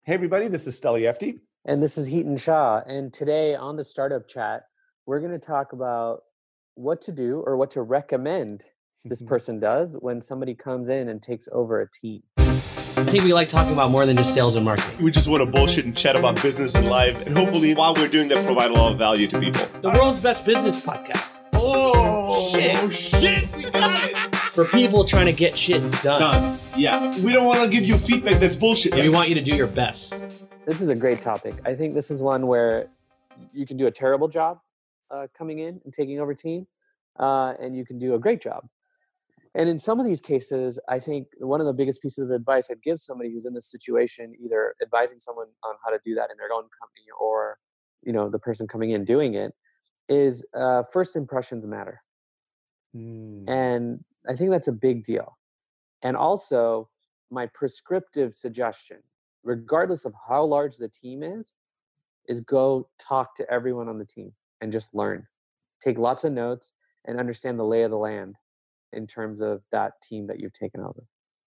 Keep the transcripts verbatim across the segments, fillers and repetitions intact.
Hey, everybody, this is Steli Efti. And this is Heaton Shah. And today on the Startup Chat, we're going to talk about what to do or what to recommend this person does when somebody comes in and takes over a team. I think we like talking about more than just sales and marketing. We just want to bullshit and chat about business and life. And hopefully, while we're doing that, provide a lot of value to people. The world's best business podcast. Oh, shit. Oh, shit. We got it. For people trying to get shit done. Done. Yeah. We don't want to give you feedback that's bullshit. Yeah, we want you to do your best. This is a great topic. I think this is one where you can do a terrible job uh, coming in and taking over a team, uh, and you can do a great job. And in some of these cases, I think one of the biggest pieces of advice I'd give somebody who's in this situation, either advising someone on how to do that in their own company or, you know, the person coming in doing it, is uh, first impressions matter. Mm. And I think that's a big deal. And also, my prescriptive suggestion, regardless of how large the team is, is go talk to everyone on the team and just learn. Take lots of notes and understand the lay of the land in terms of that team that you've taken over.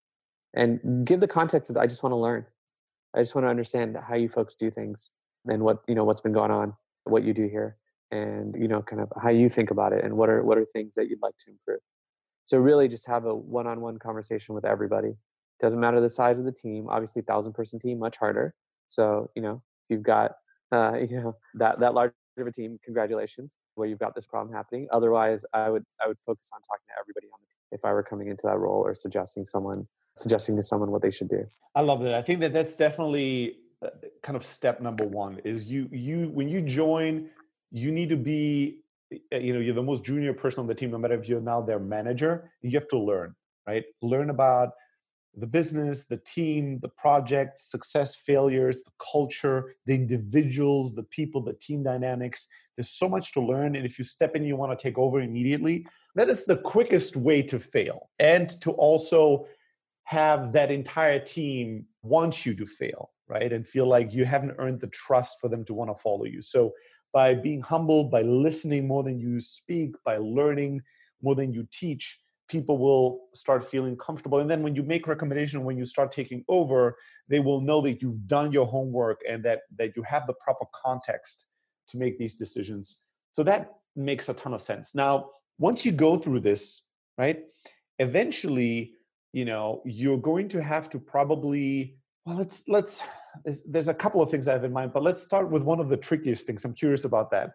And give the context of, I just want to learn. I just want to understand how you folks do things and what, you know, what's been going on, what you do here, and, you know, kind of how you think about it and what are what are things that you'd like to improve. So really just have a one-on-one conversation with everybody. Doesn't matter the size of the team. Obviously, thousand person team, much harder. So, you know, if you've got, uh, you know, that, that large of a team, congratulations, where you've got this problem happening. Otherwise, I would, I would focus on talking to everybody on the team if I were coming into that role or suggesting someone, suggesting to someone what they should do. I love that. I think that that's definitely kind of step number one is you, you, when you join, you need to be, you know, you're the most junior person on the team, no matter if you're now their manager, you have to learn, right? Learn about the business, the team, the projects, success, failures, the culture, the individuals, the people, the team dynamics. There's so much to learn. And if you step in, you want to take over immediately, that is the quickest way to fail. And to also have that entire team want you to fail, right? And feel like you haven't earned the trust for them to want to follow you. So by being humble, by listening more than you speak, by learning more than you teach, people will start feeling comfortable. And then when you make recommendation, when you start taking over, they will know that you've done your homework and that, that you have the proper context to make these decisions. So that makes a ton of sense. Now, once you go through this, right, eventually, you know, you're going to have to probably, well, let's, let's, there's, there's a couple of things I have in mind, but let's start with one of the trickiest things. I'm curious about that.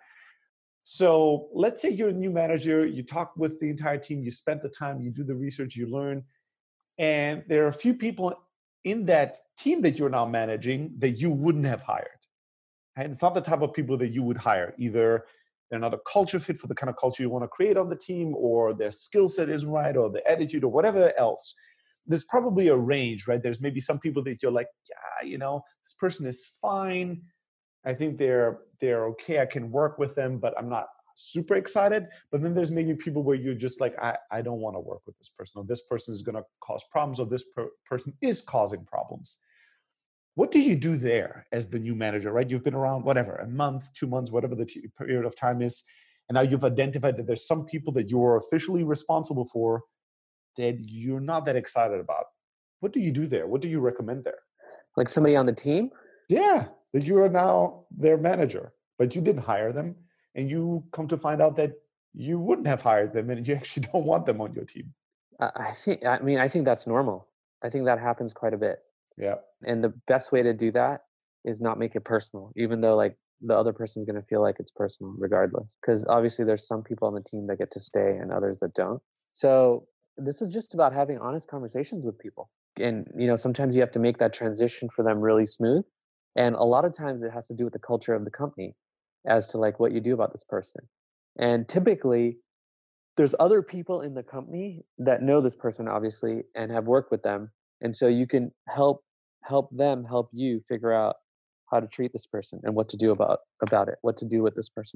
So let's say you're a new manager, you talk with the entire team, you spent the time, you do the research, you learn, and there are a few people in that team that you're now managing that you wouldn't have hired. And it's not the type of people that you would hire. Either they're not a culture fit for the kind of culture you want to create on the team, or their skill set isn't right, or the attitude, or whatever else. There's probably a range, right? There's maybe some people that you're like, yeah, you know, this person is fine. I think they're they're okay. I can work with them, but I'm not super excited. But then there's maybe people where you're just like, I, I don't want to work with this person, or this person is going to cause problems, or this per- person is causing problems. What do you do there as the new manager, right? You've been around, whatever, a month, two months, whatever the t- period of time is. And now you've identified that there's some people that you are officially responsible for that you're not that excited about. What do you do there? What do you recommend there? Like somebody on the team? Yeah, that you are now their manager, but you didn't hire them. And you come to find out that you wouldn't have hired them and you actually don't want them on your team. I think, I mean, I think that's normal. I think that happens quite a bit. Yeah. And the best way to do that is not make it personal, even though like the other person's going to feel like it's personal regardless. Because obviously there's some people on the team that get to stay and others that don't. So this is just about having honest conversations with people. And, you know, sometimes you have to make that transition for them really smooth. And a lot of times it has to do with the culture of the company as to like what you do about this person. And typically there's other people in the company that know this person obviously and have worked with them. And so you can help help them help you figure out how to treat this person and what to do about about it, what to do with this person.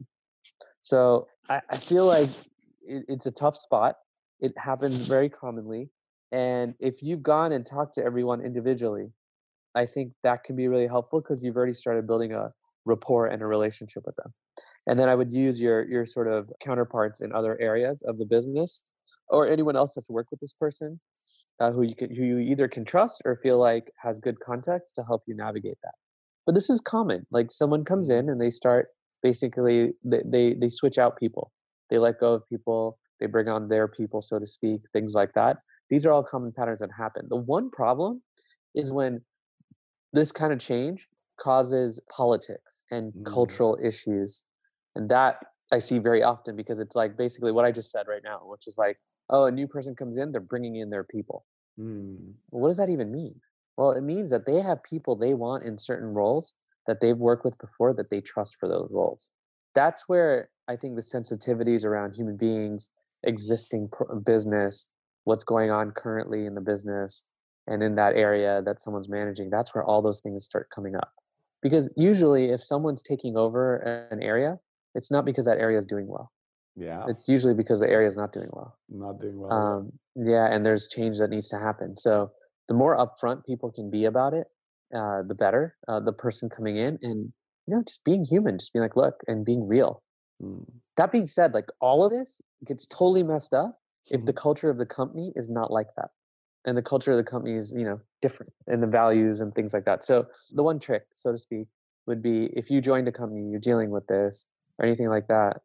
So I, I feel like it, it's a tough spot. It happens very commonly. And if you've gone and talked to everyone individually, I think that can be really helpful because you've already started building a rapport and a relationship with them. And then I would use your your sort of counterparts in other areas of the business or anyone else that's worked with this person uh, who you can, who you either can trust or feel like has good context to help you navigate that. But this is common. Like someone comes in and they start basically they, they they switch out people. They let go of people. They bring on their people, so to speak. Things like that. These are all common patterns that happen. The one problem is when this kind of change causes politics and Mm. cultural issues, and that I see very often because it's like basically what I just said right now, which is like, oh, a new person comes in, they're bringing in their people. Mm. Well, what does that even mean? Well, it means that they have people they want in certain roles that they've worked with before that they trust for those roles. That's where I think the sensitivities around human beings, existing pr- business, what's going on currently in the business and in that area that someone's managing, that's where all those things start coming up. Because usually, if someone's taking over an area, it's not because that area is doing well. Yeah, It's usually because the area is not doing well. not doing well. Um, yeah, and there's change that needs to happen. So the more upfront people can be about it, uh, the better. Uh, the person coming in and you know just being human, just being like, look, and being real. Mm. That being said, like all of this gets totally messed up if the Mhm. culture of the company is not like that, and the culture of the company is you know different, and the values and things like that. So the one trick, so to speak, would be if you joined a company, you're dealing with this or anything like that.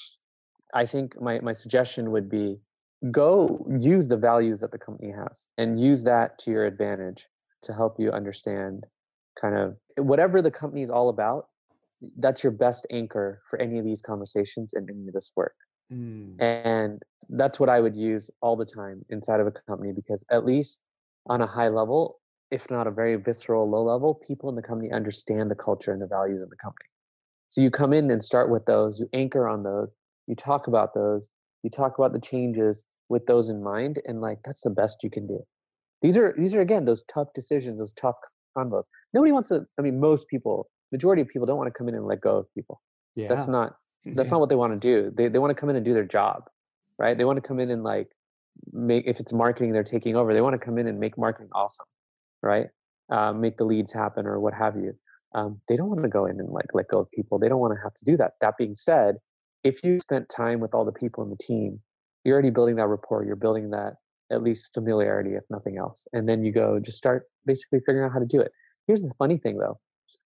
I think my, my suggestion would be go use the values that the company has and use that to your advantage to help you understand kind of whatever the company is all about. That's your best anchor for any of these conversations and any of this work. Mm. And that's what I would use all the time inside of a company, because at least on a high level, if not a very visceral low level, people in the company understand the culture and the values of the company. So you come in and start with those, you anchor on those, you talk about those, you talk about the changes with those in mind, and like that's the best you can do. These are these are again those tough decisions, those tough convos. Nobody wants to. I mean, most people, majority of people, don't want to come in and let go of people. That's Yeah. not that's Yeah. not what they want to do. They they want to come in and do their job, right? They want to come in and like make, if it's marketing they're taking over, they want to come in and make marketing awesome, right? Uh, make the leads happen or what have you. Um, they don't want to go in and like let go of people. They don't want to have to do that. That being said, if you spent time with all the people in the team, you're already building that rapport. You're building that at least familiarity, if nothing else. And then you go just start basically figuring out how to do it. Here's the funny thing though.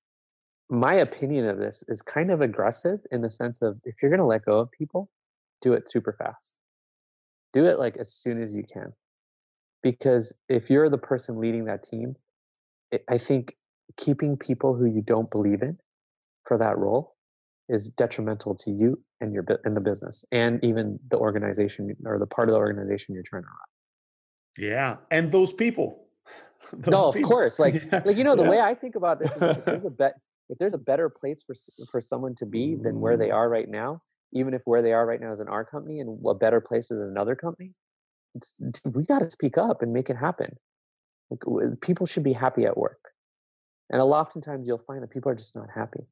My opinion of this is kind of aggressive in the sense of if you're going to let go of people, do it super fast. Do it like as soon as you can. Because if you're the person leading that team, it, I think keeping people who you don't believe in for that role is detrimental to you and your and the business and even the organization or the part of the organization you're trying to run. Yeah. And those people. Those No, of people. course. Like, Yeah. like you know, the Yeah. way I think about this is like if there's a bet, if there's a better place for s- for someone to be than where they Mm. are right now, even if where they are right now is in our company and a better place is in another company, it's, we got to speak up and make it happen. Like w- people should be happy at work, and a lot oftentimes you'll find that people are just not happy.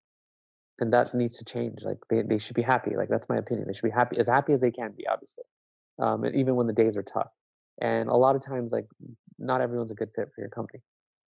And that needs to change. Like they, they should be happy. Like that's my opinion. They should be happy, as happy as they can be, obviously. Um, and even when the days are tough. And a lot of times, like not everyone's a good fit for your company.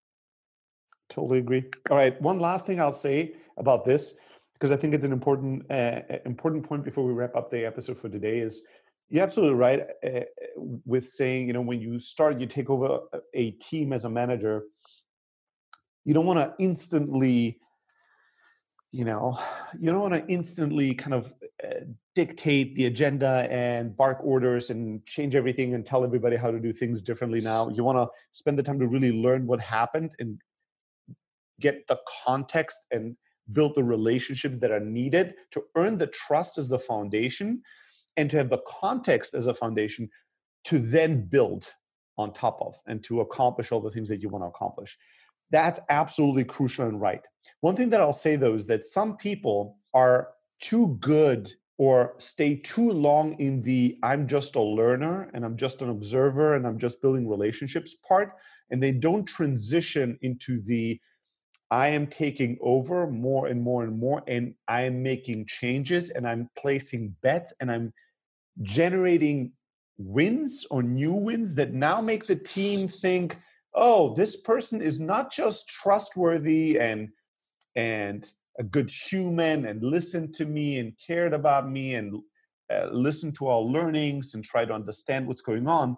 Totally agree. All right. One last thing I'll say about this, because I think it's an important uh, important point before we wrap up the episode for today, is you're absolutely right uh, with saying, you know, when you start, you take over a team as a manager, you don't want to instantly, you know, you don't want to instantly kind of uh, dictate the agenda and bark orders and change everything and tell everybody how to do things differently now. You want to spend the time to really learn what happened and get the context and build the relationships that are needed to earn the trust as the foundation and to have the context as a foundation to then build on top of and to accomplish all the things that you want to accomplish. That's absolutely crucial and right. One thing that I'll say though is that some people are too good or stay too long in the I'm just a learner and I'm just an observer and I'm just building relationships part, and they don't transition into the I am taking over more and more and more, and I am making changes and I'm placing bets and I'm generating wins or new wins that now make the team think, oh, this person is not just trustworthy and and a good human and listened to me and cared about me and uh, listened to our learnings and try to understand what's going on.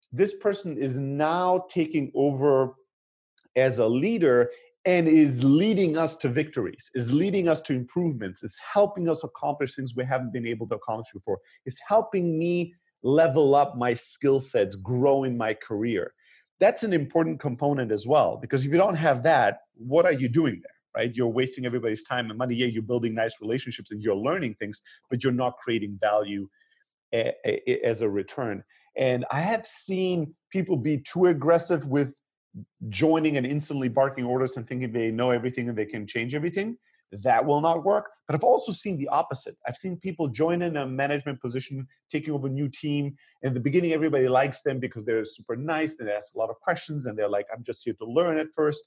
this person is now taking over as a leader and is leading us to victories, is leading us to improvements, is helping us accomplish things we haven't been able to accomplish before, is helping me level up my skill sets, grow in my career. That's an important component as well, because if you don't have that, what are you doing there, right? You're wasting everybody's time and money. Yeah, you're building nice relationships and you're learning things, but you're not creating value a, a, as a return. And I have seen people be too aggressive with joining and instantly barking orders and thinking they know everything and they can change everything. That will not work. But I've also seen the opposite. I've seen people join in a management position, taking over a new team. In the beginning, everybody likes them because they're super nice and they ask a lot of questions and they're like, I'm just here to learn at first.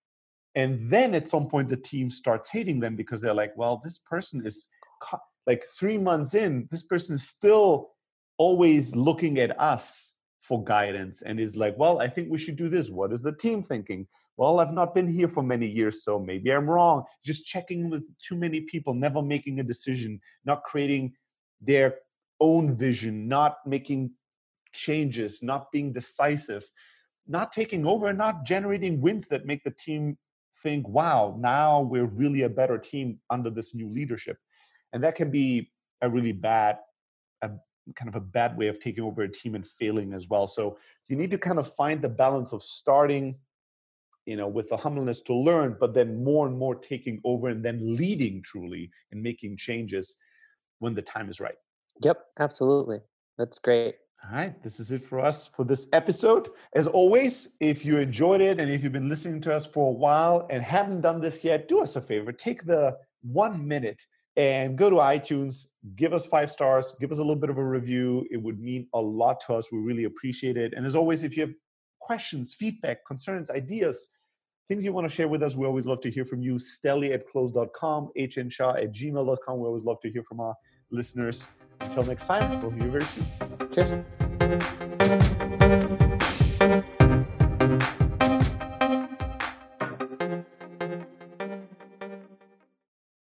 And then at some point, the team starts hating them because they're like, well, this person is like three months in, this person is still always looking at us for guidance and is like, well, I think we should do this. What is the team thinking? Well, I've not been here for many years, so maybe I'm wrong. Just checking with too many people, never making a decision, not creating their own vision, not making changes, not being decisive, not taking over, not generating wins that make the team think, wow, now we're really a better team under this new leadership. And that can be a really bad, a, kind of a bad way of taking over a team and failing as well. So you need to kind of find the balance of starting, you know, with the humbleness to learn, but then more and more taking over and then leading truly and making changes when the time is right. Yep, absolutely. That's great. All right, this is it for us for this episode. As always, if you enjoyed it and if you've been listening to us for a while and haven't done this yet, do us a favor. Take the one minute and go to iTunes, give us five stars, give us a little bit of a review. It would mean a lot to us. We really appreciate it. And as always, if you have questions, feedback, concerns, ideas, things you want to share with us, we always love to hear from you. Stelly at close dot com, hnshaw at gmail dot com. We always love to hear from our listeners. Until next time, we'll see you very soon. Cheers.